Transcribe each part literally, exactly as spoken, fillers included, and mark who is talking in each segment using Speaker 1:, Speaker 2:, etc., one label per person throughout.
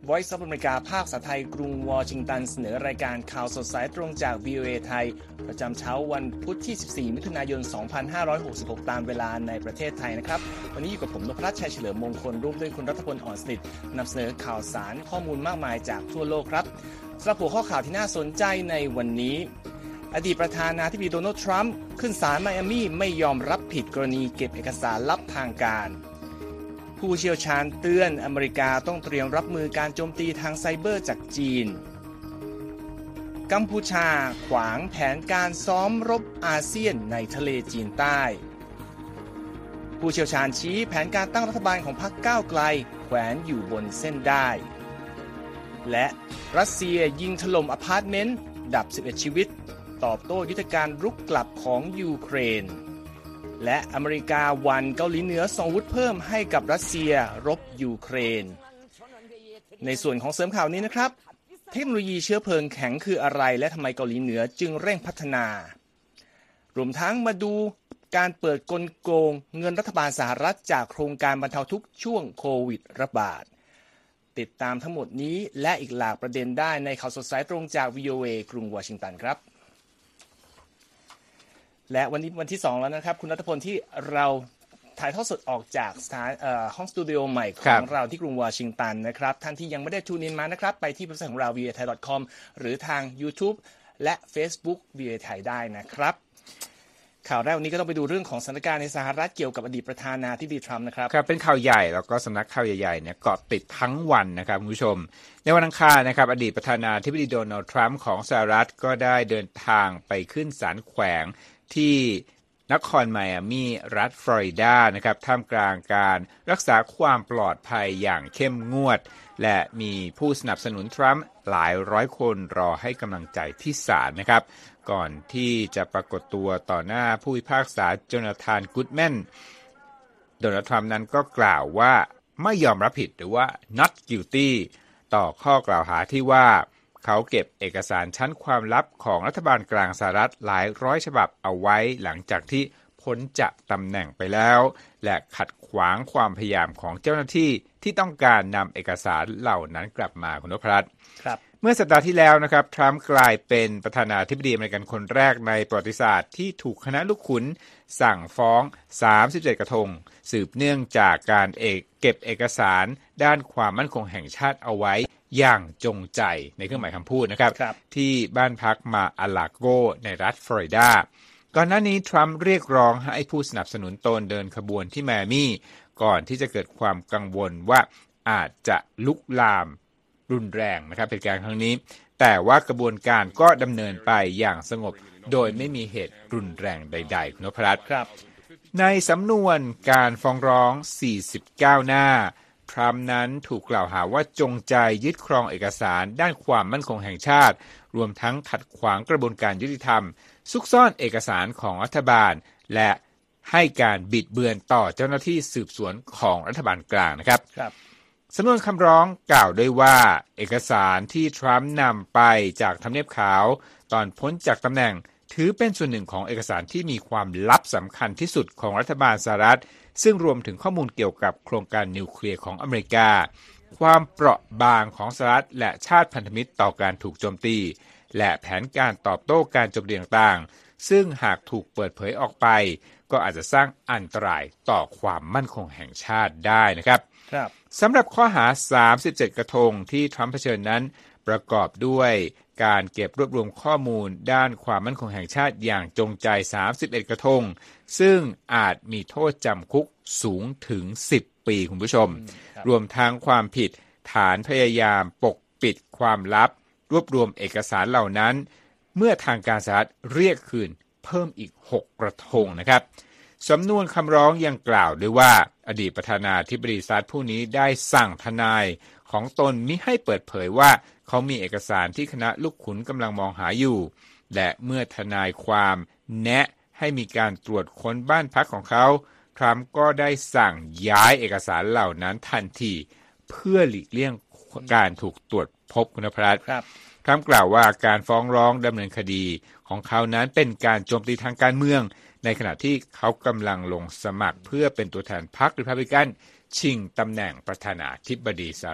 Speaker 1: Voice of America ภาคภาษาไทยกรุงวอชิงตันเสนอรายการข่าวสดสายตรงจาก วี โอ เอ ไทยประจำเช้าวันพุธที่สิบสี่มิถุนายนสองพันห้าร้อยหกสิบหกตามเวลาในประเทศไทยนะครับวันนี้อยู่กับผมนพรัตน์ชัยเฉลิมมงคลร่วมด้วยคุณรัฐพลอ่อนสนิทนำเสนอข่าวสารข้อมูลมากมายจากทั่วโลกครับสำหรับหัวข้อข่าวที่น่าสนใจในวันนี้อดีตประธานาธิบดีโดนัลด์ทรัมป์ขึ้นศาลไมอามี่ไม่ยอมรับผิดกรณีเก็บเอกสารลับทางการผู้เชี่ยวชาญเตือนอเมริกาต้องเตรียมรับมือการโจมตีทางไซเบอร์จากจีนกัมพูชาขวางแผนการซ้อมรบอาเซียนในทะเลจีนใต้ผู้เชี่ยวชาญชี้แผนการตั้งรัฐบาลของพรรคก้าวไกลแขวนอยู่บนเส้นได้และรัสเซียยิงถล่มอพาร์ตเมนต์ดับสิบเอ็ดชีวิตตอบโต้ยุทธการรุกกลับของยูเครนและอเมริกาหวั่นเกาหลีเหนือส่งอาวุธเพิ่มให้กับรัสเซียรบยูเครนในส่วนของเสริมข่าวนี้นะครับเทคโนโลยีเชื้อเพลิงแข็งคืออะไรและทำไมเกาหลีเหนือจึงเร่งพัฒนารวมทั้งมาดูการเปิดกลโกงเงินรัฐบาลสหรัฐจากโครงการบรรเทาทุกข์ช่วงโควิดระบาดติดตามทั้งหมดนี้และอีกหลากประเด็นได้ในข่าวสดสายตรงจาก วี โอ เอ กรุงวอชิงตันครับและวันนี้วันที่สองแล้วนะครับคุณรัฐพลที่เราถ่ายทอดสดออกจากสถานห้องสตูดิโอใหม่ของเราที่กรุงวอชิงตันนะครับท่านที่ยังไม่ได้ทูนอินมานะครับไปที่เว็บไซต์ของเรา วี โอ เอ ไทย ดอท คอม หรือทาง YouTube และ Facebook วี โอ เอ ไทยได้นะครับข่าวแรกวันนี้ก็ต้องไปดูเรื่องของสถานการณ์ในสหรัฐเกี่ยวกับอดีตประธานาธิบดีทรัมป์นะครับ
Speaker 2: ครับเป็นข่าวใหญ่แล้วก็สำนักข่าวใหญ่ๆเนี่ยเกาะติดทั้งวันนะครับคุณผู้ชมในวันอังคารนะครับอดีตประธานาธิบดีโดนัลด์ทรัมป์ของสหรัฐก็ได้เดินทางไปขึ้นศาลแขวงที่นครไมอามี่รัฐฟลอริดานะครับท่ามกลางการรักษาความปลอดภัยอย่างเข้มงวดและมีผู้สนับสนุนทรัมป์หลายร้อยคนรอให้กำลังใจที่ศาลนะครับก่อนที่จะปรากฏตัวต่อหน้าผู้พิพากษาโจนาธานกูดแมนโดนัลด์ทรัมป์นั้นก็กล่าวว่าไม่ยอมรับผิดหรือว่า not guilty ต่อข้อกล่าวหาที่ว่าเขาเก็บเอกสารชั้นความลับของรัฐบาลกลางสหรัฐหลายร้อยฉบับเอาไว้หลังจากที่พ้นจากตำแหน่งไปแล้วและขัดขวางความพยายามของเจ้าหน้าที่ที่ต้องการนำเอกสารเหล่านั้นกลับมาคุณนพรัตน์
Speaker 1: ครับ
Speaker 2: เมื่อสัปดาห์ที่แล้วนะครับทรัมป์กลายเป็นประธานาธิบดีอเมริกันคนแรกในประวัติศาสตร์ที่ถูกคณะลูกขุนสั่งฟ้องสามสิบเจ็ดกระทงสืบเนื่องจากการเอกเก็บเอกสารด้านความมั่นคงแห่งชาติเอาไว้อย่างจงใจในเครื่องหมายคำพูดนะครับที่บ้านพักมาอาลาโกในรัฐฟลอริดาก่อนหน้านี้ทรัมป์เรียกร้องให้ผู้สนับสนุนตนเดินขบวนที่ไมอามี่ก่อนที่จะเกิดความกังวลว่าอาจจะลุกลามรุนแรงนะครับเหตุการณ์ครั้งนี้แต่ว่ากระบวนการก็ดำเนินไปอย่างสงบโดยไม่มีเหตุรุนแรงใดๆคุณนพรัตน์
Speaker 1: ครับ
Speaker 2: ในสำนวนการฟ้องร้องสี่สิบเก้าหน้าทรัมป์นั้นถูกกล่าวหาว่าจงใจยึดครองเอกสารด้านความมั่นคงแห่งชาติรวมทั้งขัดขวางกระบวนการยุติธรรมซุกซ่อนเอกสารของรัฐบาลและให้การบิดเบือนต่อเจ้าหน้าที่สืบสวนของรัฐบาลกลางนะครับ
Speaker 1: ครับ
Speaker 2: สำนวนคำร้องกล่าวด้วยว่าเอกสารที่ทรัมป์นำไปจากทำเนียบขาวตอนพ้นจากตำแหน่งถือเป็นส่วนหนึ่งของเอกสารที่มีความลับสำคัญที่สุดของรัฐบาลสหรัฐซึ่งรวมถึงข้อมูลเกี่ยวกับโครงการนิวเคลียร์ของอเมริกาความเปราะบางของสหรัฐและชาติพันธมิตรต่อการถูกโจมตีและแผนการตอบโต้การโจมตีต่างๆซึ่งหากถูกเปิดเผยออกไปก็อาจจะสร้างอันตรายต่อความมั่นคงแห่งชาติได้นะครับสำหรับข้อหาสามสิบเจ็ดกระทงที่ทรัมป์เผชิญนั้นประกอบด้วยการเก็บรวบรวมข้อมูลด้านความมั่นคงแห่งชาติอย่างจงใจสามสิบเอ็ดกระทงซึ่งอาจมีโทษจำคุกสูงถึงสิบปีคุณผู้ชมรวมทั้งความผิดฐานพยายามปกปิดความลับรวบรวมเอกสารเหล่านั้นเมื่อทางการสหรัฐเรียกคืนเพิ่มอีกหกกระทงนะครับสำนวนคำร้องยังกล่าวด้วยว่าอดีตประธานาธิบดีสหรัฐผู้นี้ได้สั่งทนายของตนมิให้เปิดเผยว่าเขามีเอกสารที่คณะลูกขุนกำลังมองหาอยู่และเมื่อทนายความแนะให้มีการตรวจค้นบ้านพักของเขาทรัมป์ก็ได้สั่งย้ายเอกสารเหล่านั้นทันทีเพื่อหลีกเลี่ยงการถูกตรวจพบคุณพรัตน์ทรัมป์กล่าวว่าการฟ้องร้องดำเนินคดีของเขานั้นเป็นการโจมตีทางการเมืองในขณะที่เขากำลังลงสมัครเพื่อเป็นตัวแทนพรรครีพับลิกันชิงตำแหน่งประธานาธิบดีสหรัฐ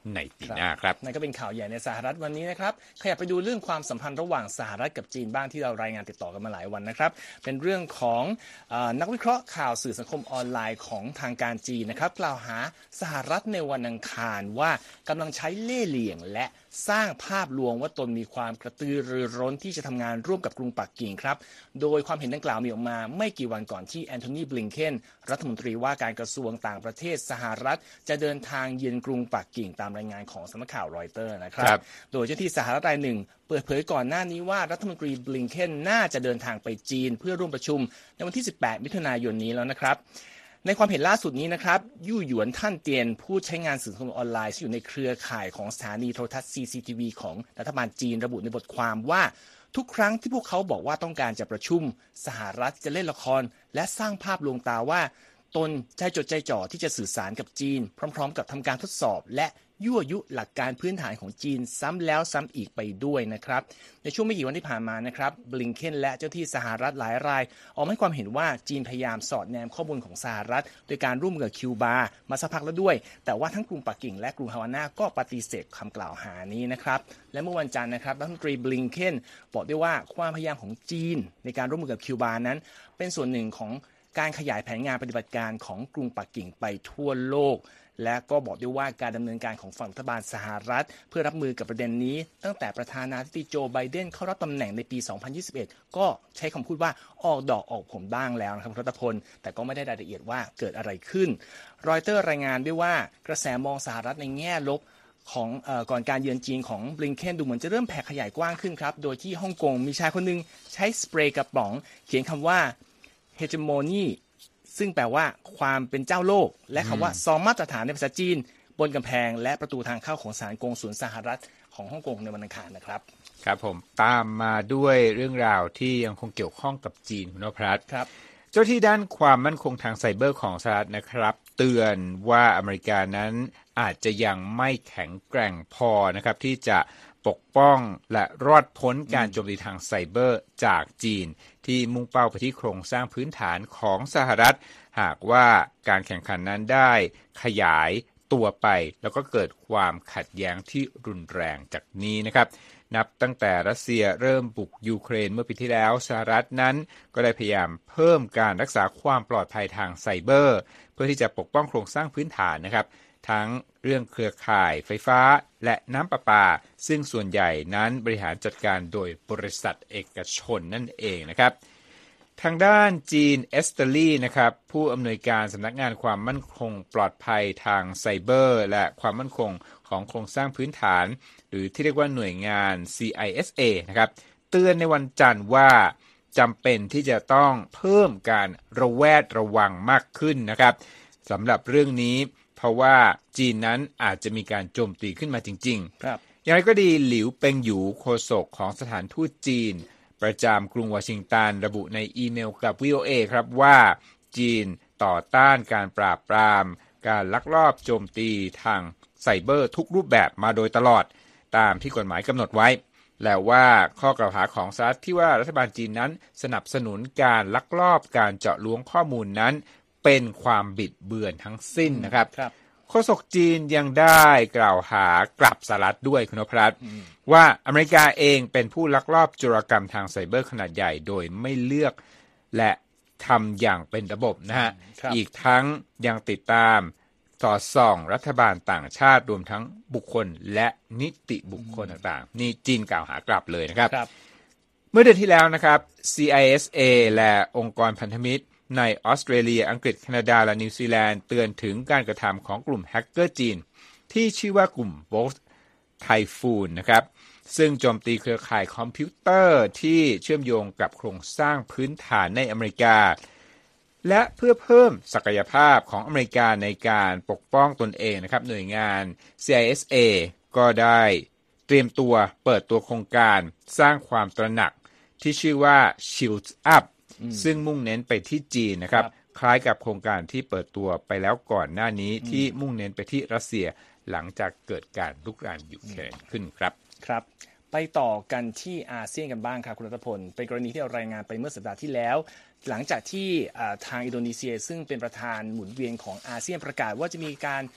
Speaker 2: ในปีหน้าครับ
Speaker 1: นั่นก็เป็นข่าวใหญ่ในสหรัฐวันนี้นะครับขยับไปดูเรื่องความสัมพันธ์ระหว่างสหรัฐกับจีนบ้างที่เรารายงานติดต่อกันมาหลายวันนะครับเป็นเรื่องของเอ่อนักวิเคราะห์ข่าวสื่อสังคมออนไลน์ของทางการจีนนะครับกล่าวหาสหรัฐในวันอังคารว่ากำลังใช้เล่ห์เหลี่ยงและสร้างภาพลวงว่าตนมีความกระตือรือร้นที่จะทำงานร่วมกับกรุงปักกิ่งครับโดยความเห็นดังกล่าวมีออกมาไม่กี่วันก่อนที่แอนโทนี บลิงเคนรัฐมนตรีว่าการกระทรวงต่างประเทศสหรัฐจะเดินทางเยือนกรุงปักกิ่งตามรายงานของสำนักข่าวรอยเตอร์นะครับโดยเจ้าที่สหรัฐรายหนึ่งเปิดเผยก่อนหน้านี้ว่ารัฐมนตรี บลิงเคนน่าจะเดินทางไปจีนเพื่อร่วมประชุมในวันที่สิบแปดมิถุนายนนี้แล้วนะครับในความเห็นล่าสุดนี้นะครับยู่หยวนท่านเตียนผู้ใช้งานสื่อสังคมออนไลน์ที่อยู่ในเครือข่ายของสถานีโทรทัศน์ ซี ซี ที วี ของรัฐบาลจีนระบุในบทความว่าทุกครั้งที่พวกเขาบอกว่าต้องการจะประชุมสหรัฐจะเล่นละครและสร้างภาพลวงตาว่าตนใจจดใจจ่อที่จะสื่อสารกับจีนพร้อมๆกับทำการทดสอบและยั่วยุหลักการพื้นฐานของจีนซ้ำแล้วซ้ำอีกไปด้วยนะครับในช่วงไม่กี่วันที่ผ่านมานะครับบลิงเคนและเจ้าที่สหรัฐหลายรายออกให้ความเห็นว่าจีนพยายามสอดแนมข้อมูลของสหรัฐโดยการร่วมมือกับคิวบามาสักพักแล้วด้วยแต่ว่าทั้งกรุงปักกิ่งและกรุงฮาวานาก็ปฏิเสธคำกล่าวหานี้นะครับและเมื่อวันจันทร์นะครับรัฐมนตรีบลิงเคนบอกด้วยว่าความพยายามของจีนในการร่วมมือกับคิวบานั้นเป็นส่วนหนึ่งของการขยายแผนงานปฏิบัติการของกรุงปักกิ่งไปทั่วโลกและก็บอกด้วยว่าการดำเนินการของฝั่งรัฐบาลสหรัฐเพื่อรับมือกับประเด็นนี้ตั้งแต่ประธานาธิบดีโจไบเดนเข้ารับตำแหน่งในปี สองพันยี่สิบเอ็ด ก็ใช้คำพูดว่าออกดอกออกผลบ้างแล้วนะครับรัฐพลแต่ก็ไม่ได้รายละเอียดว่าเกิดอะไรขึ้นรอยเตอร์รายงานด้วยว่ากระแสมองสหรัฐในแง่ลบของเอ่อก่อนการเยือนจีนของบลิงเคนดูเหมือนจะเริ่มแผ่ขยายกว้างขึ้นครับโดยที่ฮ่องกงมีชายคนนึงใช้สเปรย์กระป๋องเขียนคำว่า hegemonyซึ่งแปลว่าความเป็นเจ้าโลกและคำว่าซองมาตรฐานในภาษาจีนบนกำแพงและประตูทางเข้าของศาลกงสุลสหรัฐของฮ่องกงในวันอังคารนะครับ
Speaker 2: ครับผมตามมาด้วยเรื่องราวที่ยังคงเกี่ยวข้องกับจีนคุณนพรัตน์
Speaker 1: ครับ
Speaker 2: เจ้าที่ด้านความมั่นคงทางไซเบอร์ของสหรัฐนะครับเตือนว่าอเมริกานั้นอาจจะยังไม่แข็งแกร่งพอนะครับที่จะปกป้องและรอดพ้นการโจมตีทางไซเบอร์จากจีนที่มุ่งเป้าไปที่โครงสร้างพื้นฐานของสหรัฐหากว่าการแข่งขันนั้นได้ขยายตัวไปแล้วก็เกิดความขัดแย้งที่รุนแรงจากนี้นะครับนับตั้งแต่รัสเซียเริ่มบุกยูเครนเมื่อปีที่แล้วสหรัฐนั้นก็ได้พยายามเพิ่มการรักษาความปลอดภัยทางไซเบอร์เพื่อที่จะปกป้องโครงสร้างพื้นฐานนะครับทั้งเรื่องเครือข่ายไฟฟ้าและน้ำประปาซึ่งส่วนใหญ่นั้นบริหารจัดการโดยบริษัทเอกชนนั่นเองนะครับทางด้านจีนเอสเตอรี่นะครับผู้อำนวยการสำนักงานความมั่นคงปลอดภัยทางไซเบอร์และความมั่นคงของโครงสร้างพื้นฐานหรือที่เรียกว่าหน่วยงาน ซี ไอ เอส เอ นะครับเตือนในวันจันทร์ว่าจำเป็นที่จะต้องเพิ่มการระแวดระวังมากขึ้นนะครับสำหรับเรื่องนี้เพราะว่าจีนนั้นอาจจะมีการโจมตีขึ้นมาจริงๆครับอย่างไรก็ดีหลิวเปิงหยูโฆษกของสถานทูตจีนประจำกรุงวอชิงตันระบุในอีเมลกับ วี โอ เอ ครับว่าจีนต่อต้านการปราบปรามการลักลอบโจมตีทางไซเบอร์ทุกรูปแบบมาโดยตลอดตามที่กฎหมายกำหนดไว้แล้วว่าข้อกล่าวหาของสหรัฐที่ว่ารัฐบาลจีนนั้นสนับสนุนการลักลอบการเจาะล้วงข้อมูลนั้นเป็นความบิดเบือนทั้งสิ้นนะครับโฆษกจีนยังได้กล่าวหากลับสหรัฐด้วยคุณนพรัตน์ว่าอเมริกาเองเป็นผู้ลักลอบโจรกรรมทางไซเบอร์ขนาดใหญ่โดยไม่เลือกและทำอย่างเป็นระบบนะฮะอีกทั้งยังติดตามสอดส่องรัฐบาลต่างชาติรวมทั้งบุคคลและนิติบุคคลต่างๆนี่จีนกล่าวหากลับเลยนะครับเมื่อเดือนที่แล้วนะครับ ซี ไอ เอส เอ และองค์กรพันธมิตรในออสเตรเลียอังกฤษแคนาดาและนิวซีแลนด์เตือนถึงการกระทำของกลุ่มแฮกเกอร์จีนที่ชื่อว่ากลุ่ม Bolt Typhoon นะครับซึ่งโจมตีเครือข่ายคอมพิวเตอร์ที่เชื่อมโยงกับโครงสร้างพื้นฐานในอเมริกาและเพื่อเพิ่มศักยภาพของอเมริกาในการปกป้องตนเองนะครับหน่วยงาน ซี ไอ เอส เอ ก็ได้เตรียมตัวเปิดตัวโครงการสร้างความตระหนักที่ชื่อว่า Shield Up ซึ่งมุ่งเน้นไปที่จีนนะครับคล้ายกับโครงการที่เปิดตัวไปแล้วก่อนหน้านี้ที่มุ่งเน้นไปที่รัสเซียหลังจากเกิดการลุกรานยูเครนขึ้นครับ
Speaker 1: ครับไปต่อกันที่อาเซียนกันบ้างครับคุณรัตพลเป็นกรณีที่เรารายงานไปเมื่อสัปดาห์ที่แล้วหลังจากที่ทางอินโดนีเซียซึ่งเป็นประธานหมุนเวียนของอาเซียนประกาศว่าจะมีการ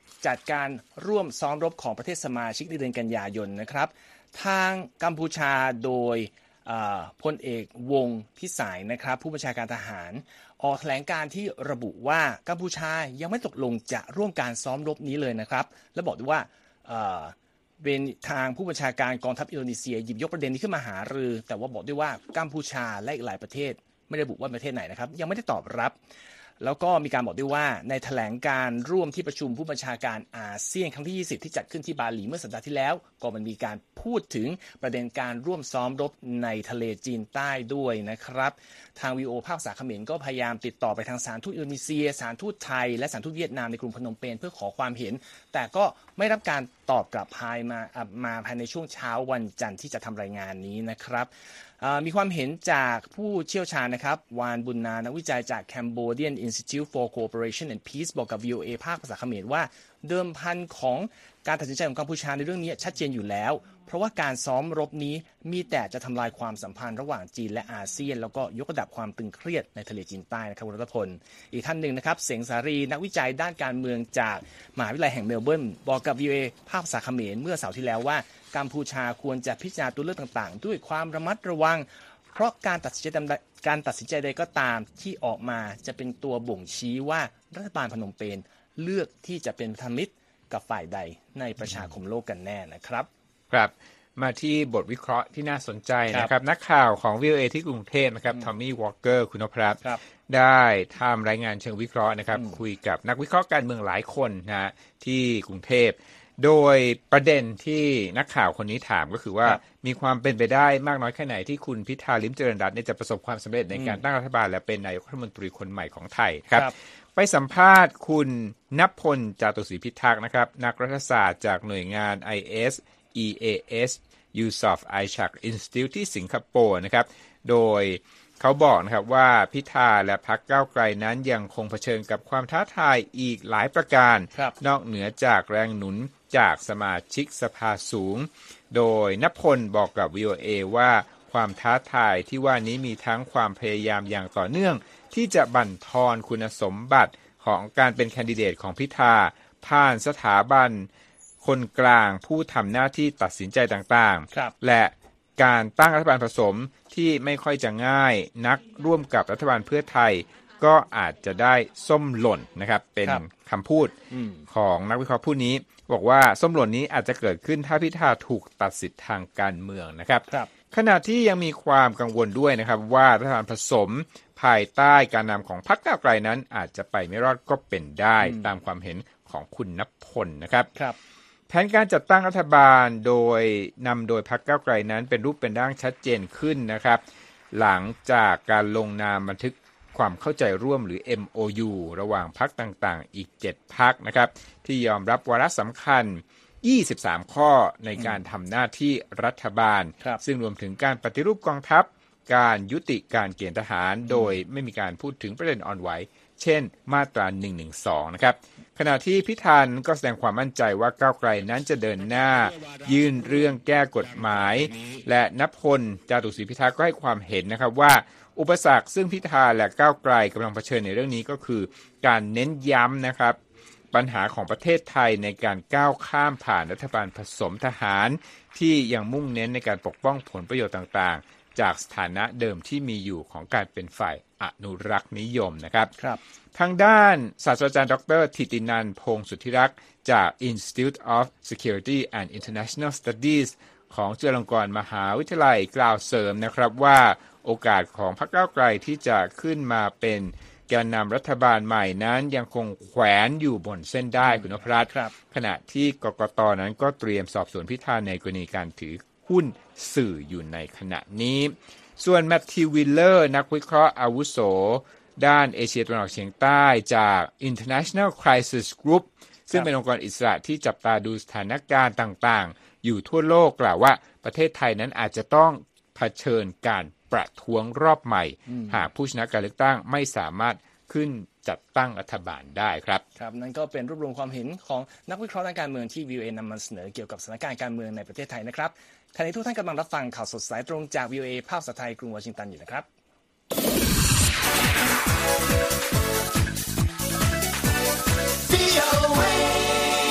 Speaker 1: จัดการร่วมซ้อมรบของประเทศสมาชิกในเดือนกันยายนนะครับทางกัมพูชาโดยพลเอกวงศ์พิสายนะครับผู้บัญชาการทหารออกแถลงการที่ระบุว่ากัมพูชายังไม่ตกลงจะร่วมการซ้อมรบนี้เลยนะครับและบอกด้วยว่าเป็นทางผู้บัญชาการกองทัพอินโดนีเซียหยิบยกประเด็นนี้ขึ้นมาหารือแต่ว่าบอกด้วยว่ากัมพูชาและอีกหลายประเทศไม่ได้ระบุว่าประเทศไหนนะครับยังไม่ได้ตอบรับแล้วก็มีการบอกด้วยว่าในแถลงการร่วมที่ประชุมผู้บัญชาการอาเซียนครั้งที่ยี่สิบที่จัดขึ้นที่บาหลีเมื่อสัปดาห์ที่แล้วก็มันมีการพูดถึงประเด็นการร่วมซ้อมรบในทะเลจีนใต้ด้วยนะครับทางวีโอภาคภาษาเขมรก็พยายามติดต่อไปทางสถานทูตอินโดนีเซียสถานทูตไทยและสถานทูตเวียดนามในกรุงพนมเปญเพื่อขอความเห็นแต่ก็ไม่รับการตอบกลับภายมามาภายในช่วงเช้าวันจันทร์ที่จะทำรายงานนี้นะครับมีความเห็นจากผู้เชี่ยวชาญนะครับวานบุญนานักวิจัยจาก Cambodian Institute for Cooperation and Peace บอกกับ วี โอ เอ ภาคภาษาเขมรว่าเดิมพันของการตัดสินใจของกัมพูชาในเรื่องนี้ชัดเจนอยู่แล้วเพราะว่าการซ้อมรบนี้มีแต่จะทำลายความสัมพันธ์ระหว่างจีนและอาเซียนแล้วก็ยกระดับความตึงเครียดในทะเลจีนใต้นะครับรัตพลอีกท่านหนึ่งนะครับเสงสารีนักวิจัยด้านการเมืองจากมหาวิทยาลัยแห่งเมลเบิร์นบอกกับ วี โอ เอ ภาคภาษาเขมรเมื่อเสาร์ที่แล้วว่ากัมพูชาควรจะพิจารณาตัวเลือกต่างๆด้วยความระมัดระวังเพราะการตัดสินใจการตัดสินใจใดก็ตามที่ออกมาจะเป็นตัวบ่งชี้ว่ารัฐบาลพนมเปญเลือกที่จะเป็นพันธมิตรกับฝ่ายใดในประชาคมโลกกันแน่นะครับ
Speaker 2: ครับมาที่บทวิเคราะห์ที่น่าสนใจนะครับนักข่าวของ วี โอ เอ ที่กรุงเทพนะครับทอมมี่วอลเกอร์คุณนพรัตน์ได้ทำรายงานเชิงวิเคราะห์นะครับคุยกับนักวิเคราะห์การเมืองหลายคนนะที่กรุงเทพโดยประเด็นที่นักข่าวคนนี้ถามก็คือว่ามีความเป็นไปได้มากน้อยแค่ไหนที่คุณพิธาลิ้มเจริญรัตน์จะประสบความสำเร็จในการตั้งรัฐบาลและเป็นนายกรัฐมนตรีคนใหม่ของไทยครับไปสัมภาษณ์คุณณพลจาตุศรีพิทักษ์นะครับนักรัฐศาสตร์จากหน่วยงาน ไอ เอส อี เอ เอส Yusof Ishak Institute ที่สิงคโปร์นะครับโดยเขาบอกนะครับว่าพิธาและพรรคก้าวไกลนั้นยังคงเผชิญกับความท้าทายอีกหลายประการนอกเหนือจากแรงหนุนจากสมาชิกสภาสูงโดยณพลบอกกับ วี โอ เอ ว่าความท้าทายที่ว่านี้มีทั้งความพยายามอย่างต่อเนื่องที่จะบั่นทอนคุณสมบัติของการเป็นแคนดิเดตของพิธาผ่านสถาบันคนกลางผู้ทำหน้าที่ตัดสินใจต่างๆและการตั้งรัฐบาลผสมที่ไม่ค่อยจะง่ายนักร่วมกับรัฐบาลเพื่อไทยก็อาจจะได้ส้มหล่นนะครับเป็นคำพูดของนักวิเคราะห์ผู้นี้บอกว่าส้มหล่นนี้อาจจะเกิดขึ้นถ้าพิธาถูกตัดสิทธิ์ทางการเมืองนะครับขณะที่ยังมีความกังวลด้วยนะครับว่ารัฐบาลผสมภายใต้การนำของพรรคก้าวไกลนั้นอาจจะไปไม่รอดก็เป็นได้ตามความเห็นของคุณณพลนะครับแผนการจัดตั้งรัฐบาลโดยนำโดยพรรคก้าวไกลนั้นเป็นรูปเป็นร่างชัดเจนขึ้นนะครับหลังจากการลงนามบันทึกความเข้าใจร่วมหรือ เอ็ม โอ ยู ระหว่างพรรคต่างๆอีกเจ็ดพรรคนะครับที่ยอมรับวาระสำคัญยี่สิบสามข้อในการทำหน้าที่รัฐบาลซึ่งรวมถึงการปฏิรูปกองทัพการยุติการเกณฑ์ทหารโดยไม่มีการพูดถึงประเด็นอ่อนไหวเช่นมาตราหนึ่งหนึ่งสองนะครับขณะที่พิธาก็แสดงความมั่นใจว่าก้าวไกลนั้นจะเดินหน้ายื่นเรื่องแก้กฎหมายและณพลจาตุศรีพิทักษ์ก็ให้ความเห็นนะครับว่าอุปสรรคซึ่งพิธาและก้าวไกลกำลังเผชิญในเรื่องนี้ก็คือการเน้นย้ำนะครับปัญหาของประเทศไทยในการก้าวข้ามผ่านรัฐบาลผสมทหารที่ยังมุ่งเน้นในการปกป้องผลประโยชน์ต่างๆจากสถานะเดิมที่มีอยู่ของการเป็นฝ่ายอนุรักษ์นิยมนะครับครับทางด้านศาสตราจารย์ดร.ธิตินันท์ พงษ์สุทธิรักษ์จาก Institute of Security and International Studies ของจุฬาลงกรณ์มหาวิทยาลัยกล่าวเสริมนะครับว่าโอกาสของพรรคก้าวไกลที่จะขึ้นมาเป็นแกนนำรัฐบาลใหม่นั้นยังคงแขวนอยู่บนเส้นได้คุณนพรัตน์ขณะที่กกต.นั้นก็เตรียมสอบสวนพิธาในกรณีการถือหุ้นสื่ออยู่ในขณะนี้ส่วนแมทธิว วิลเลอร์นักวิเคราะห์อาวุโสด้านเอเชียตะวันออกเฉียงใต้จาก International Crisis Group ซึ่งเป็นองค์กรอิสระที่จับตาดูสถานการณ์ต่างๆอยู่ทั่วโลกกล่าวว่าประเทศไทยนั้นอาจจะต้องเผชิญการประท้วงรอบใหม่หากผู้ชนะการเลือกตั้งไม่สามารถขึ้นจัดตั้งรัฐบาลได้ครับ
Speaker 1: ครับนั่นก็เป็นรวบรวมความเห็นของนักวิเคราะห์ทางการเมืองที่ วี โอ เอ นำมาเสนอเกี่ยวกับสถานการณ์การเมืองในประเทศไทยนะครับขณะนี้ทุกท่านกำลังรับฟังข่าวสดสายตรงจาก วี โอ เอ ภาคภาษาไทยกรุงวอชิงตันอยู่นะครับ วี โอ เอ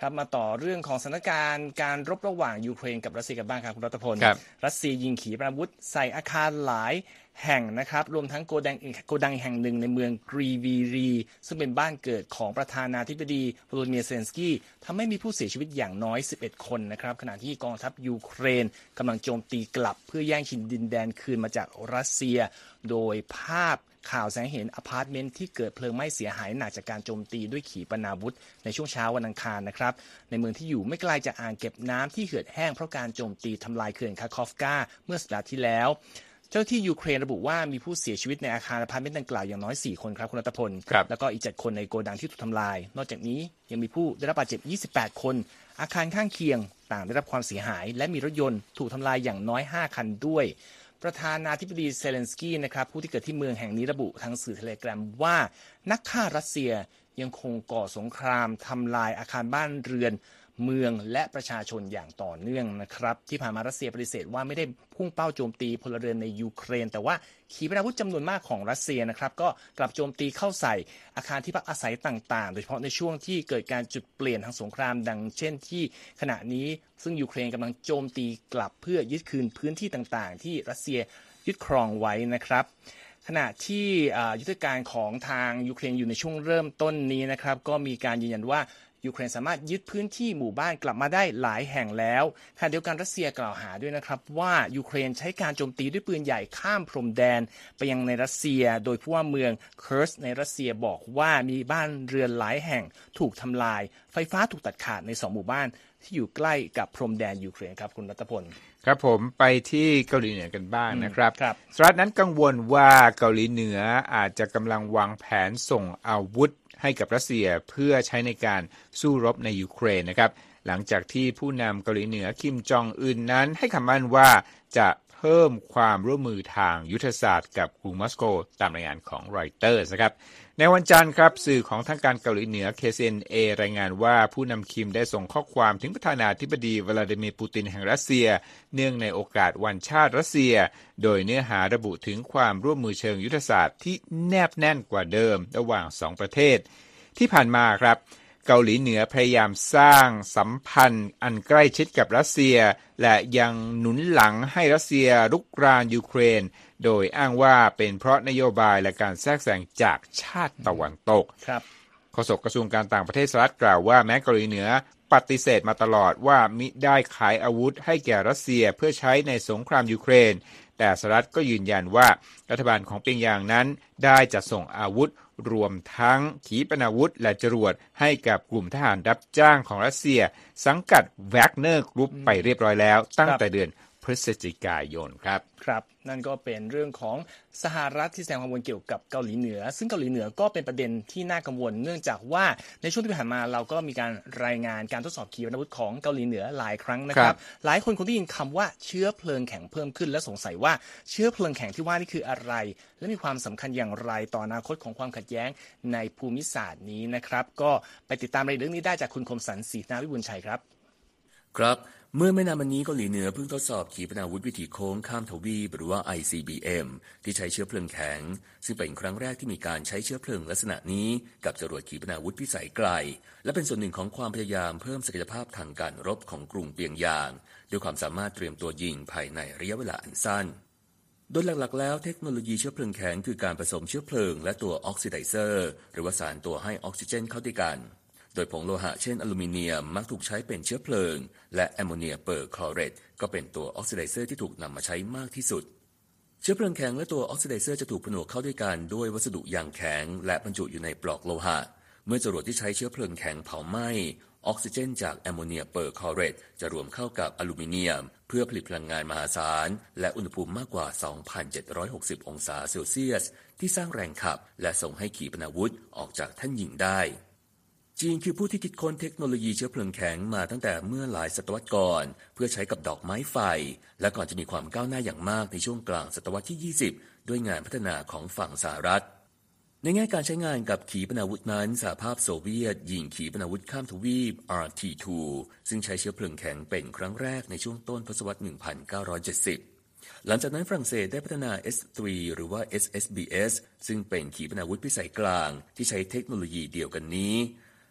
Speaker 1: ครับมาต่อเรื่องของสถานการณ์การรบระหว่างยูเครนกับรัสเซียกันบ้างครับคุณรัตพลรัสเซียยิงขีปนาวุธใส่อาคารหลายแห่งนะครับรวมทั้งโกดังโกดังแห่งหนึ่งในเมืองกรีวีรีซึ่งเป็นบ้านเกิดของประธานาธิบดีโวโลดิเมียร์ เซเลนสกี้ทำให้มีผู้เสียชีวิตอย่างน้อยสิบเอ็ดคนนะครับขณะที่กองทัพยูเครนกำลังโจมตีกลับเพื่อแย่งชิงดินแดนคืนมาจากรัสเซียโดยภาพข่าวแสดงเห็นอพาร์ตเมนต์ที่เกิดเพลิงไหม้เสียหายหนักจากการโจมตีด้วยขีปนาวุธในช่วงเช้าวันอังคารนะครับในเมืองที่อยู่ไม่ไกลจากอ่างเก็บน้ำที่เหือดแห้งเพราะการโจมตีทำลายเขื่อนคาคอฟกาเมื่อสัปดาห์ที่แล้วเจ้าที่ยูเครนระบุว่ามีผู้เสียชีวิตในอาคารอพาร์ตเมนต์ดังกล่าวอย่างน้อยสี่คนครับคุณรัตพลแล้วก็อีกเจ็ดคนในโกดังที่ถูกทำลายนอกจากนี้ยังมีผู้ได้รับบาดเจ็บยี่สิบแปดคนอาคารข้างเคียงต่างได้รับความเสียหายและมีรถยนต์ถูกทำลายอย่างน้อยห้าคันด้วยประธานาธิบดีเซเลนสกี้นะครับผู้ที่เกิดที่เมืองแห่งนี้ระบุทางสื่อเทเลกราฟว่านักฆ่ารัสเซียยังคงก่อสงครามทำลายอาคารบ้านเรือนเมืองและประชาชนอย่างต่อเนื่องนะครับที่ผ่านมารัสเซียปฏิเสธว่าไม่ได้พุ่งเป้าโจมตีพลเรือนในยูเครนแต่ว่าขีปนาวุธจำนวนมากของรัสเซียนะครับก็กลับโจมตีเข้าใส่อาคารที่พักอาศัยต่างๆโดยเฉพาะในช่วงที่เกิดการจุดเปลี่ยนทางสงครามดังเช่นที่ขณะนี้ซึ่งยูเครนกำลังโจมตีกลับเพื่อยึดคืนพื้นที่ต่างๆที่รัสเซียยึดครองไว้นะครับขณะที่ยุทธการของทางยูเครนอยู่ในช่วงเริ่มต้นนี้นะครับก็มีการยืนยันว่ายูเครนสามารถยึดพื้นที่หมู่บ้านกลับมาได้หลายแห่งแล้วขณะเดียวกันรัสเซียกล่าวหาด้วยนะครับว่ายูเครนใช้การโจมตีด้วยปืนใหญ่ข้ามพรมแดนไปยังในรัสเซียโดยผู้ว่าเมืองเคิร์สในรัสเซียบอกว่ามีบ้านเรือนหลายแห่งถูกทำลายไฟฟ้าถูกตัดขาดในสองหมู่บ้านที่อยู่ใกล้กับพรมแดนยูเครนครับคุณรัตพล
Speaker 2: ครับผมไปที่เกาหลีเหนือกันบ้างนะครับสหรัฐนั้นกังวลว่าเกาหลีเหนืออาจจะกำลังวางแผนส่งอาวุธให้กับรัสเซียเพื่อใช้ในการสู้รบในยูเครนนะครับหลังจากที่ผู้นำเกาหลีเหนือคิมจองอึนนั้นให้คำมั่นว่าจะเพิ่มความร่วมมือทางยุทธศาสตร์กับกรุงมอสโกตามรายงานของรอยเตอร์สนะครับในวันจันทร์ครับสื่อของทางการเกาหลีเหนือ เค ซี เอ็น เอ รายงานว่าผู้นำคิมได้ส่งข้อความถึงประธานาธิบดีวลาดิเมียร์ปูตินแห่งรัสเซียเนื่องในโอกาสวันชาติรัสเซียโดยเนื้อหาระบุถึงความร่วมมือเชิงยุทธศาสตร์ที่แนบแน่นกว่าเดิมระหว่างสองประเทศที่ผ่านมาครับเกาหลีเหนือพยายามสร้างสัมพันธ์อันใกล้ชิดกับรัสเซียและยังหนุนหลังให้รัสเซียรุกรานยูเครนโดยอ้างว่าเป็นเพราะนโยบายและการแทรกแซงจากชาติตะวันตกครับโฆษกกระทรวงการต่างประเทศสหรัฐกล่าวว่าแม้เกาหลีเหนือปฏิเสธมาตลอดว่ามิได้ขายอาวุธให้แก่รัสเซียเพื่อใช้ในสงครามยูเครนแต่สหรัฐก็ยืนยันว่ารัฐบาลของเปียงยางนั้นได้จัดส่งอาวุธรวมทั้งขีปนาวุธและจรวดให้กับกลุ่มทหารรับจ้างของรัสเซียสังกัดแวกเนอร์กรุ๊ปไปเรียบร้อยแล้วตั้งแต่เดือนพฤศจิกายนครับ
Speaker 1: ครับนั่นก็เป็นเรื่องของสหรัฐที่แสดงความกังวลเกี่ยวกับเกาหลีเหนือซึ่งเกาหลีเหนือก็เป็นประเด็นที่น่ากังวลเนื่องจากว่าในช่วงที่ผ่านมาเราก็มีการรายงานการทดสอบขีปนาวุธของเกาหลีเหนือหลายครั้งนะครับหลายคนคงได้ยินคำว่าเชื้อเพลิงแข็งเพิ่มขึ้นและสงสัยว่าเชื้อเพลิงแข็งที่ว่านี่คืออะไรและมีความสำคัญอย่างไรต่ออนาคตของความขัดแย้งในภูมิศาสตร์นี้นะครับก็ไปติดตามรายละเอียดเรื่องนี้ได้จากคุณคมสันต์ ศรีนาวิบูลย์ชัยครับ
Speaker 3: ครับเมื่อไม่นานมานี้เกาหลีเหนือเพิ่งทดสอบขีปนาวุธวิถีโค้งข้ามทวีปหรือว่า ไอ ซี บี เอ็ม ที่ใช้เชื้อเพลิงแข็งซึ่งเป็นครั้งแรกที่มีการใช้เชื้อเพลิงลักษณะนี้กับจรวดขีปนาวุธพิสัยไกลและเป็นส่วนหนึ่งของความพยายามเพิ่มศักยภาพทางการรบของกรุงเปียงยางด้วยความสามารถเตรียมตัวยิงภายในระยะเวลาอันสั้นโดยหลักๆแล้วเทคโนโลยีเชื้อเพลิงแข็งคือการผสมเชื้อเพลิงและตัวออกซิไดเซอร์หรือว่าสารตัวให้ออกซิเจนเข้าด้วยกันโดยผงโลหะเช่นอลูมิเนียมมักถูกใช้เป็นเชื้อเพลิงและแอมโมเนียเปอร์คลอเรตก็เป็นตัวออกซิไดเซอร์ที่ถูกนำมาใช้มากที่สุดเชื้อเพลิงแข็งและตัวออกซิไดเซอร์จะถูกผนวกเข้าด้วยกันด้วยวัสดุยางแข็งและบรรจุอยู่ในปลอกโลหะเมื่อจรวดที่ใช้เชื้อเพลิงแข็งเผาไหม้ออกซิเจนจากแอมโมเนียเปอร์คลอเรตจะรวมเข้ากับอลูมิเนียมเพื่อผลิตพลังงานมหาศาลและอุณหภูมิมากกว่า สองพันเจ็ดร้อยหกสิบ องศาเซลเซียสที่สร้างแรงขับและส่งให้ขีปนาวุธออกจากแท่นยิงได้จีนคือผู้ที่คิดค้นเทคโนโลยีเชื้อเพลิงแข็งมาตั้งแต่เมื่อหลายศตวรรษก่อนเพื่อใช้กับดอกไม้ไฟและก่อนจะมีความก้าวหน้าอย่างมากในช่วงกลางศตวรรษที่ยี่สิบด้วยงานพัฒนาของฝั่งสหรัฐในแง่การใช้งานกับขีปนาวุธนั้นสหภาพโซเวียตยิงขีปนาวุธข้ามทวีป อาร์ ที ทู ซึ่งใช้เชื้อเพลิงแข็งเป็นครั้งแรกในช่วงต้นทศวรรษหนึ่งพันเก้าร้อยเจ็ดสิบหลังจากนั้นฝรั่งเศสได้พัฒนา เอส ทรี หรือว่า เอส เอส บี เอส ซึ่งเป็นขีปนาวุธพิสัยกลางที่ใช้เทคโนโลยีเดียวกันนี้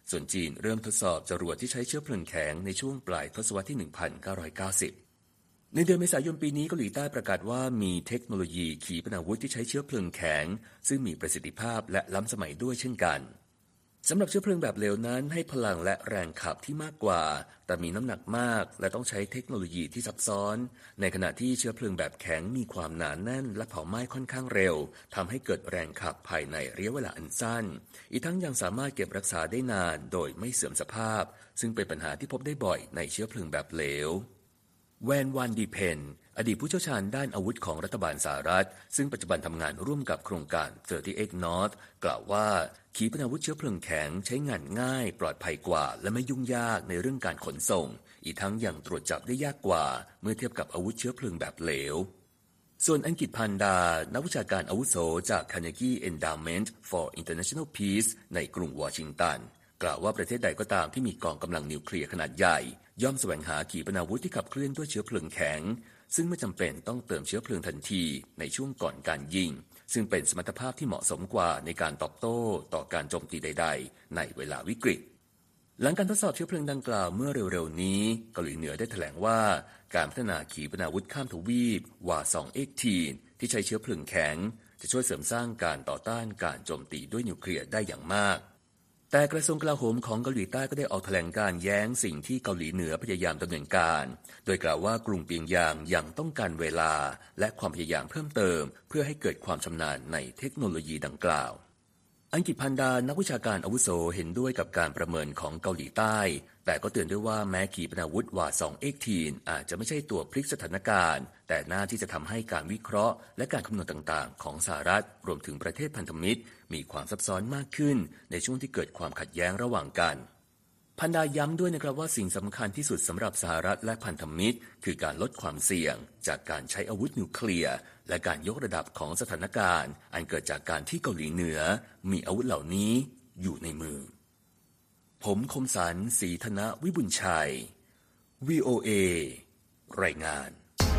Speaker 3: ส่วนจีนเริ่มทดสอบจรวดที่ใช้เชื้อเพลิงแข็งในช่วงปลายทศวรรษที่ หนึ่งพันเก้าร้อยเก้าสิบ ในเดือนเมษายนปีนี้เกาหลีใต้ประกาศว่ามีเทคโนโลยีขีปนาวุธที่ใช้เชื้อเพลิงแข็งซึ่งมีประสิทธิภาพและล้ำสมัยด้วยเช่นกันสำหรับเชื้อเพลิงแบบเหลวนั้นให้พลังและแรงขับที่มากกว่าแต่มีน้ำหนักมากและต้องใช้เทคโนโลยีที่ซับซ้อนในขณะที่เชื้อเพลิงแบบแข็งมีความหนาแน่นและเผาไหม้ค่อนข้างเร็วทำให้เกิดแรงขับภายในระยะเวลาอันสั้นอีกทั้งยังสามารถเก็บรักษาได้นานโดยไม่เสื่อมสภาพซึ่งเป็นปัญหาที่พบได้บ่อยในเชื้อเพลิงแบบเหลวแวนวันดีเพนอดีตผู้เชี่ยวชาญด้านอาวุธของรัฐบาลสหรัฐซึ่งปัจจุบันทำงานร่วมกับโครงการ สามสิบแปด North กล่าวว่าขีปนาวุธเชื้อเพลิงแข็งใช้งานง่ายปลอดภัยกว่าและไม่ยุ่งยากในเรื่องการขนส่งอีกทั้งยังตรวจจับได้ยากกว่าเมื่อเทียบกับอาวุธเชื้อเพลิงแบบเหลวส่วนอังกิตพันดานักวิชาการอาวุโสจาก Carnegie Endowment for International Peace ในกรุงวอชิงตันกล่าวว่าประเทศใดก็ตามที่มีกองกำลังนิวเคลียร์ขนาดใหญ่ย่อมแสวงหาขีปนาวุธที่ขับเคลื่อนด้วยเชื้อเพลิงแข็งซึ่งไม่จำเป็นต้องเติมเชื้อเพลิงทันทีในช่วงก่อนการยิงซึ่งเป็นสมรรถภาพที่เหมาะสมกว่าในการตอบโต้ต่อการโจมตีใดๆในเวลาวิกฤตหลังการทดสอบเชื้อเพลิงดังกล่าวเมื่อเร็วๆนี้เกาหลีเหนือได้แถลงว่าการพัฒนาขีปนาวุธข้ามทวีปวา สอง เอ็กซ์ ที ที่ใช้เชื้อเพลิงแข็งจะช่วยเสริมสร้างการต่อต้านการโจมตีด้วยนิวเคลียร์ได้อย่างมากแต่กระทรวงกลาโหมของเกาหลีใต้ก็ได้ออกแถลงการแย้งสิ่งที่เกาหลีเหนือพยายามดำเนินการโดยกล่าวว่ากรุงเปียงยางยังต้องการเวลาและความพยายามเพิ่มเติมเพื่อให้เกิดความชำนาญในเทคโนโลยีดังกล่าวอังกิตพันดานักวิชาการอาวุโสเห็นด้วยกับการประเมินของเกาหลีใต้แต่ก็เตือนด้วยว่าแม้ขีปนาวุธวา สอง เอ็กซ์ ที อาจจะไม่ใช่ตัวพลิกสถานการณ์แต่น่าที่จะทำให้การวิเคราะห์และการคำนวณต่างๆของสหรัฐรวมถึงประเทศพันธมิตรมีความซับซ้อนมากขึ้นในช่วงที่เกิดความขัดแย้งระหว่างกันพันดาย้ำด้วยนะครับว่าสิ่งสำคัญที่สุดสำหรับสหรัฐและพันธมิตรคือการลดความเสี่ยงจากการใช้อาวุธนิวเคลียร์และการยกระดับของสถานการณ์อันเกิดจากการที่เกาหลีเหนือมีอาวุธเหล่านี้อยู่ในมือผมคมสันต์ ศรีธนวิบุญชัย วี โอ เอ รายงาน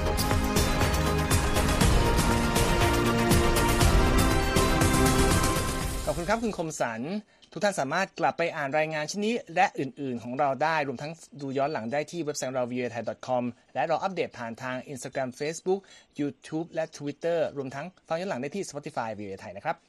Speaker 1: ขอบคุณครับคุณคมสันต์ทุกท่านสามารถกลับไปอ่านรายงานชิ้นนี้และอื่นๆของเราได้รวมทั้งดูย้อนหลังได้ที่เว็บไซต์เรา วี โอ เอ ไทย ดอท คอม และเราอัปเดตผ่านทาง Instagram Facebook YouTube และ Twitter รวมทั้งฟังย้อนหลังได้ที่ Spotify วี โอ เอ ไทยนะครับ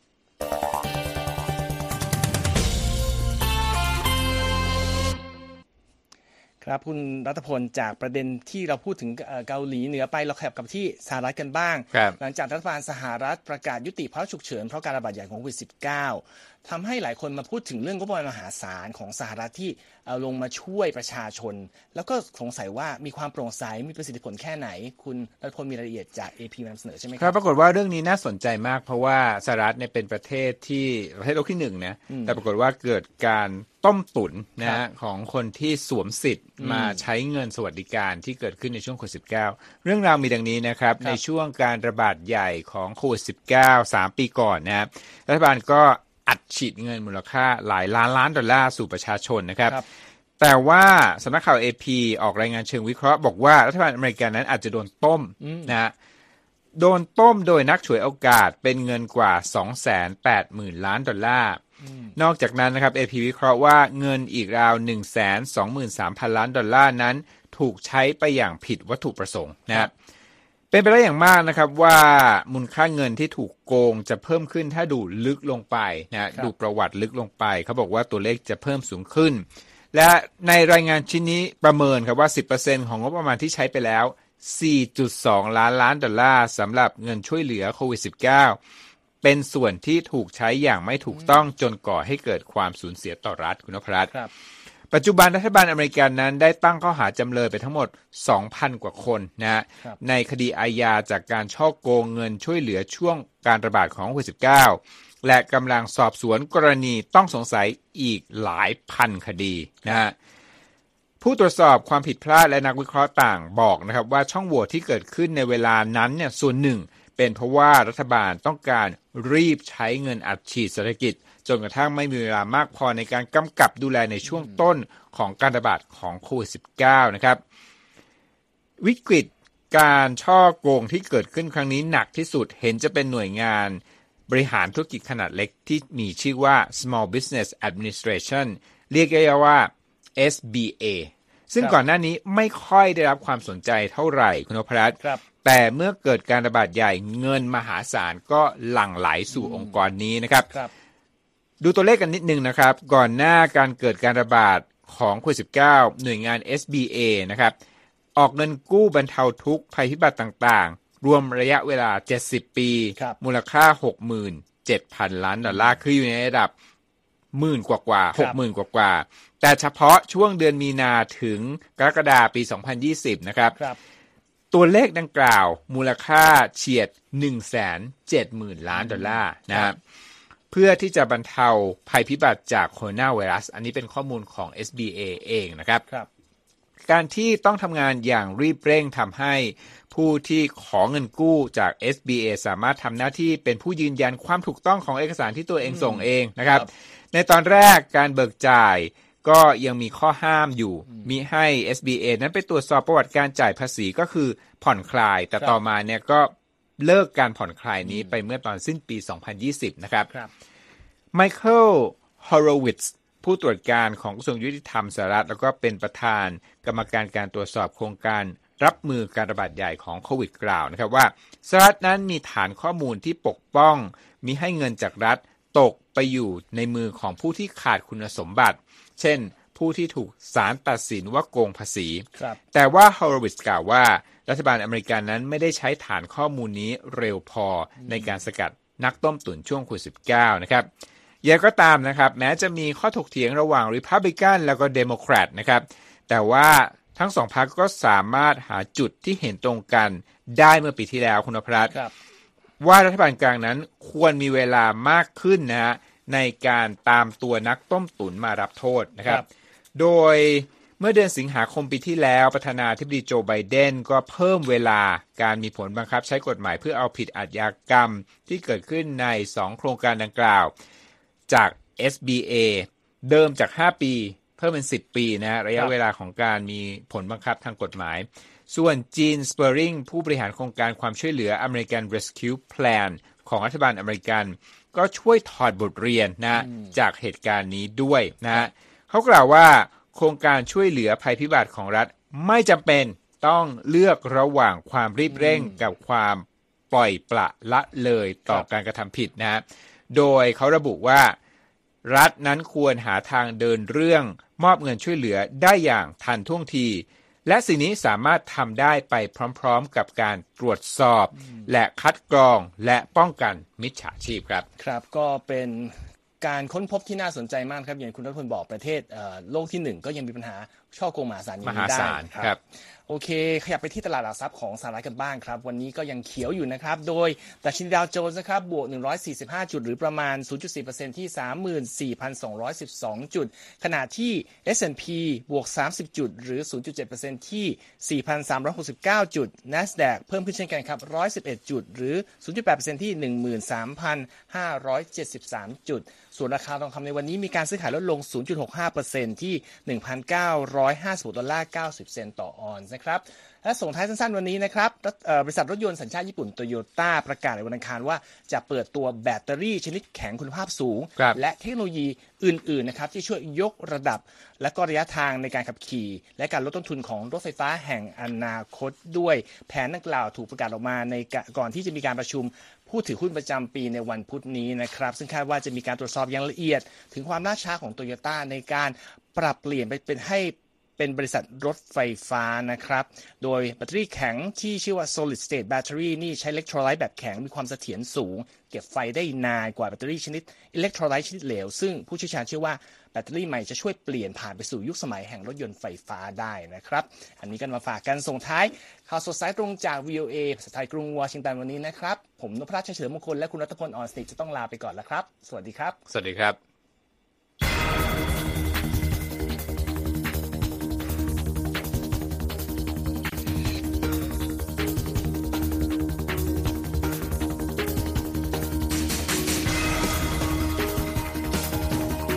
Speaker 1: ครับคุณรัตพลจากประเด็นที่เราพูดถึงเกาหลีเหนือไปเราขยับกับที่สหรัฐกันบ้างหลังจากรัฐบาลสหรัฐประกาศยุติภาวะฉุกเฉินเพราะการระบาดใหญ่ของโควิด สิบเก้า ทำให้หลายคนมาพูดถึงเรื่องงบประมาณมหาศาลของสหรัฐที่เอาลงมาช่วยประชาชนแล้วก็สงสัยว่ามีความโปร่งใสมีประสิทธิผลแค่ไหนคุณรัตพลมีรายละเอียดจาก เอ พี นำเสนอใช่ไหมครับ
Speaker 2: ปรากฏว่าเรื่องนี้น่าสนใจมากเพราะว่าสหรัฐเนี่ยเป็นประเทศที่ประเทศโลกที่หนึ่งนะแต่ปรากฏว่าเกิดการต้มตุ๋นนะของคนที่สวมสิทธิ์มาใช้เงินสวัสดิการที่เกิดขึ้นในช่วงโควิด สิบเก้า เรื่องราวมีดังนี้นะครับในช่วงการระบาดใหญ่ของโควิด สิบเก้า สามปีก่อนนะรัฐบาลก็อัดฉีดเงินมูลค่าหลายล้านล้านดอลลาร์สู่ประชาชนนะครับแต่ว่าสำนักข่าว เอ พี ออกรายงานเชิงวิเคราะห์บอกว่ารัฐบาลอเมริกันนั้นอาจจะโดนต้มนะโดนต้มโดยนักฉวยโอกาสเป็นเงินกว่า สองแสนแปดหมื่น ล้านดอลลาร์นอกจากนั้นนะครับ เอ พี วิเคราะห์ว่าเงินอีกราว หนึ่งแสนสองหมื่นสามพัน ล้านดอลลาร์นั้นถูกใช้ไปอย่างผิดวัตถุประสงค์นะครับเป็นไปได้อย่างมากนะครับว่ามูลค่าเงินที่ถูกโกงจะเพิ่มขึ้นถ้าดูลึกลงไปนะดูประวัติลึกลงไปเขาบอกว่าตัวเลขจะเพิ่มสูงขึ้นและในรายงานชิ้นนี้ประเมินครับว่า สิบเปอร์เซ็นต์ ของงบประมาณที่ใช้ไปแล้ว สี่จุดสอง ล้านล้านดอลลาร์สำหรับเงินช่วยเหลือโควิด สิบเก้า เป็นส่วนที่ถูกใช้อย่างไม่ถูกต้องจนก่อให้เกิดความสูญเสียต่อรัฐคุณนพรัตน์ปัจจุบันรัฐบาลอเมริกันนั้นได้ตั้งข้อหาจำเลยไปทั้งหมด สองพัน กว่าคนนะในคดีอาญาจากการฉ้อโกงเงินช่วยเหลือช่วงการระบาดของโควิด สิบเก้า และกำลังสอบสวนกรณีต้องสงสัยอีกหลายพันคดีนะผู้ตรวจสอบความผิดพลาดและนักวิเคราะห์ต่างบอกนะครับว่าช่องโหว่ที่เกิดขึ้นในเวลานั้นเนี่ยส่วนหนึ่งเป็นเพราะว่ารัฐบาลต้องการรีบใช้เงินอัดฉีดเศรษฐกิจจนกระทั่งไม่มีเวลามากพอในการกำกับดูแลในช่วงต้นของการระบาดของโควิด สิบเก้า นะครับวิกฤตการฉ้อโกงที่เกิดขึ้นครั้งนี้หนักที่สุดเห็นจะเป็นหน่วยงานบริหารธุรกิจขนาดเล็กที่มีชื่อว่า Small Business Administration เรียกย่อๆว่า เอส บี เอ ซึ่งก่อนหน้านี้ไม่ค่อยได้รับความสนใจเท่าไหร่คุณนพรัตน์แต่เมื่อเกิดการระบาดใหญ่เงินมหาศาลก็หลั่งไหลสู่องค์กรนี้นะครับดูตัวเลขกันนิดนึงนะครับก่อนหน้าการเกิดการระบาดของโควิด สิบเก้า หน่วยงาน เอส บี เอ นะครับออกเงินกู้บรรเทาทุกข์ภัยพิบัติต่างๆรวมระยะเวลาเจ็ดสิบปีมูลค่า หกหมื่นเจ็ดพัน ล้านดอลลาร์คืออยู่ในระดับหมื่นกว่าๆ หกหมื่นกว่าๆแต่เฉพาะช่วงเดือนมีนาถึงกรกฎาคมปีสองพันยี่สิบนะครับตัวเลขดังกล่าวมูลค่าเฉียด หนึ่งแสนเจ็ดหมื่น ล้านดอลลาร์นะครับเพื่อที่จะบรรเทาภัยพิบัติจากโคโรนาไวรัสอันนี้เป็นข้อมูลของ เอส บี เอ เองนะครับการที่ต้องทำงานอย่างรีบเร่งทำให้ผู้ที่ขอเงินกู้จาก เอส บี เอ สามารถทำหน้าที่เป็นผู้ยืนยันความถูกต้องของเอกสารที่ตัวเองส่งเองนะครับในตอนแรกการเบิกจ่ายก็ยังมีข้อห้ามอยู่มิให้ เอส บี เอ นั้นไปตรวจสอบประวัติการจ่ายภาษีก็คือผ่อนคลายแต่ต่อมาเนี่ยก็เลิกการผ่อนคลายนี้ไปเมื่อตอนสิ้นปีสองพันยี่สิบนะครับไมเคิล ฮอโรวิตซ์ผู้ตรวจการของกระทรวงยุติธรรมสหรัฐแล้วก็เป็นประธานกรรมการการตรวจสอบโครงการรับมือการระบาดใหญ่ของโควิดกล่าวนะครับว่าสหรัฐนั้นมีฐานข้อมูลที่ปกป้องมิให้เงินจากรัฐตกไปอยู่ในมือของผู้ที่ขาดคุณสมบัติเช่นผู้ที่ถูกศาลตัดสินว่าโกงภาษีแต่ว่าฮอโรวิตซ์กล่าวว่ารัฐบาลอเมริกันนั้นไม่ได้ใช้ฐานข้อมูลนี้เร็วพอในการสกัดนักต้มตุ๋นช่วงโควิด สิบเก้า นะครับอย่างก็ตามนะครับแม้จะมีข้อถกเถียงระหว่าง Republican แล้วก็ Democrat นะครับแต่ว่าทั้งสองพรรคก็สามารถหาจุดที่เห็นตรงกันได้เมื่อปีที่แล้วคุณนพรัตน์ว่ารัฐบาลกลางนั้นควรมีเวลามากขึ้นนะฮะในการตามตัวนักต้มตุ๋นมารับโทษนะครับโดยเมื่อเดือนสิงหาคมปีที่แล้วประธานาธิบดีโจไบเดนก็เพิ่มเวลาการมีผลบังคับใช้กฎหมายเพื่อเอาผิดอาชญากรรมที่เกิดขึ้นในสองโครงการดังกล่าวจาก เอส บี เอ เดิมจากห้าปีเพิ่มเป็นสิบปีนะระยะเวลาของการมีผลบังคับทางกฎหมายส่วนจีนสเปอริงผู้บริหารโครงการความช่วยเหลือ American Rescue Plan ของรัฐบาลอเมริกันก็ช่วยถอดบทเรียนนะจากเหตุการณ์นี้ด้วยนะเขากล่าวว่าโครงการช่วยเหลือภัยพิบัติของรัฐไม่จำเป็นต้องเลือกระหว่างความรีบเร่งกับความปล่อยปละละเลยต่อการกระทำผิดนะโดยเขาระบุว่ารัฐนั้นควรหาทางเดินเรื่องมอบเงินช่วยเหลือได้อย่างทันท่วงทีและสิ่งนี้สามารถทำได้ไปพร้อมๆกับการตรวจสอบและคัดกรองและป้องกันมิจฉาชีพครับ
Speaker 1: ครับก็เป็นการค้นพบที่น่าสนใจมากครับอย่างคุณรัฐพลบอกประเทศโลกที่หนึ่งก็ยังมีปัญหาช่อโกงมหาศาลอย่างนี้ได้ครับโอเคขยับไปที่ตลาดหลักทรัพย์ของสหรัฐกันบ้างครับวันนี้ก็ยังเขียวอยู่นะครับโดยดัชนีดาวโจนส์นะครับบวกหนึ่งร้อยสี่สิบห้าจุดหรือประมาณ ศูนย์จุดสี่เปอร์เซ็นต์ ที่ สามหมื่นสี่พันสองร้อยสิบสอง จุดขณะที่ เอส แอนด์ พี บวกสามสิบจุดหรือ ศูนย์จุดเจ็ดเปอร์เซ็นต์ ที่ สี่พันสามร้อยหกสิบเก้า จุด NASDAQ เพิ่มขึ้นเช่นกันครับหนึ่งร้อยสิบเอ็ดจุดหรือ ศูนย์จุดแปดเปอร์เซ็นต์ ที่ หนึ่งหมื่นสามพันห้าร้อยเจ็ดสิบสาม จุดส่วนราคาทองคำในวันนี้มีการซื้อขายลดลง ศูนย์จุดหกห้าเปอร์เซ็นต์ ที่ หนึ่งพันเก้าร้อยห้าสิบดอลลาร์เก้าสิบเซนต์ต่อออนซ์นะครับและส่งท้ายสั้นๆวันนี้นะครับบริษัทรถยนต์สัญชาติญี่ปุ่นโตโยต้าประกาศในวันอังคารว่าจะเปิดตัวแบตเตอรี่ชนิดแข็งคุณภาพสูงและเทคโนโลยีอื่นๆนะครับที่ช่วยยกระดับและก็ระยะทางในการขับขี่และการลดต้นทุนของรถไฟฟ้าแห่งอนาคตด้วยแผนดังกล่าวถูกประกาศออกมาในก่อนที่จะมีการประชุมผู้ถือหุ้นประจำปีในวันพุธนี้นะครับซึ่งคาดว่าจะมีการตรวจสอบอย่างละเอียดถึงความล่าช้าของโตโยต้าในการปรับเปลี่ยนไปเป็นให้เป็นบริษัทรถไฟฟ้านะครับโดยแบตเตอรี่แข็งที่ชื่อว่า solid state battery นี่ใช้อิเล็กโทรไลต์แบบแข็งมีความเสถียรสูงเก็บไฟได้นานกว่าแบตเตอรี่ชนิดอิเล็กโทรไลต์ชนิดเหลวซึ่งผู้เชี่ยวชาญเชื่อว่าแบตเตอรี่ใหม่จะช่วยเปลี่ยนผ่านไปสู่ยุคสมัยแห่งรถยนต์ไฟฟ้าได้นะครับอันนี้กันมาฝากกันส่งท้ายข่าวสดสายตรงจาก วี โอ เอ ภาษาไทยกรุงวอชิงตันวันนี้นะครับผมนพรัตน์ เฉลิมมงคลและคุณรัตพล ออนสติกจะต้องลาไปก่อนแล้วครับสวัสดีครับ
Speaker 2: สวัสดีครับ